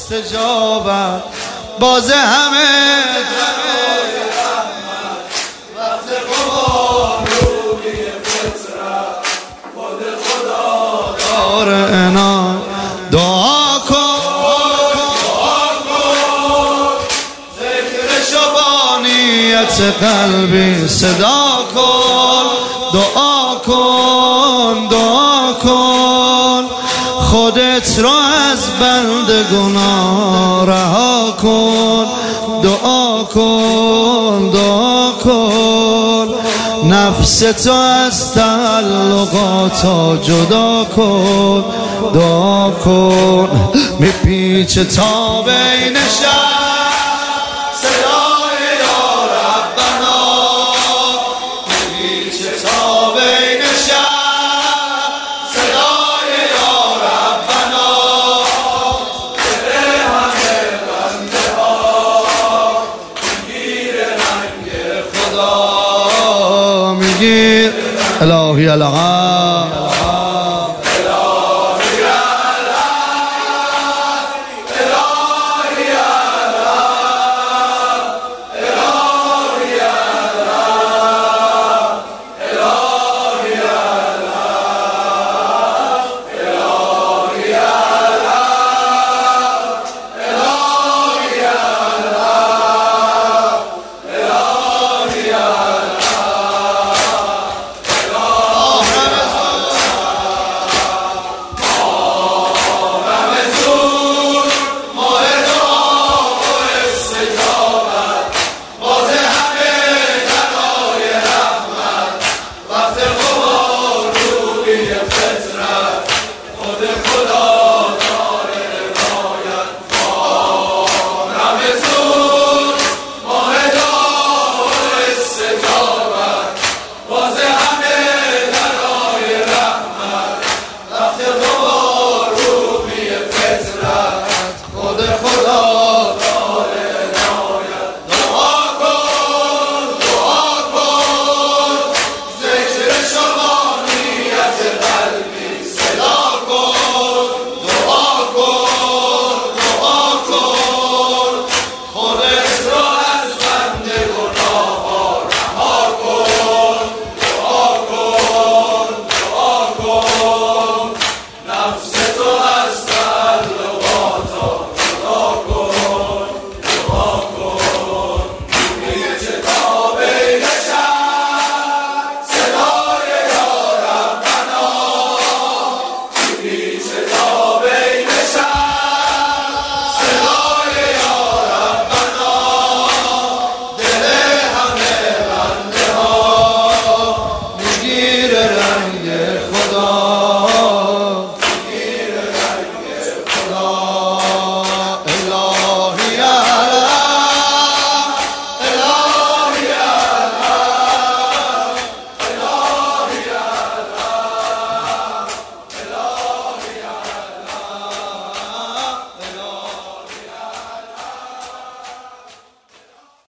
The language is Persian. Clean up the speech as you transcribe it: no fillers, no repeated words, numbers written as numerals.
استجابت باز همه وقت قبار روی فطرت خود خدا دار انا دعا کن ذکر شبانیت قلبی صدا کن دعا کن دعا کن خودت را از بند گناه رها کن دعا کن دعا کن نفس تو از تعلقات جدا کن دعا کن میپیچه تا بین شب صدای یا ربنا میپیچه تا بین شب صدای یا ربنا دل همه بنده ها میگیر رنگ خدا میگیر الهی الغم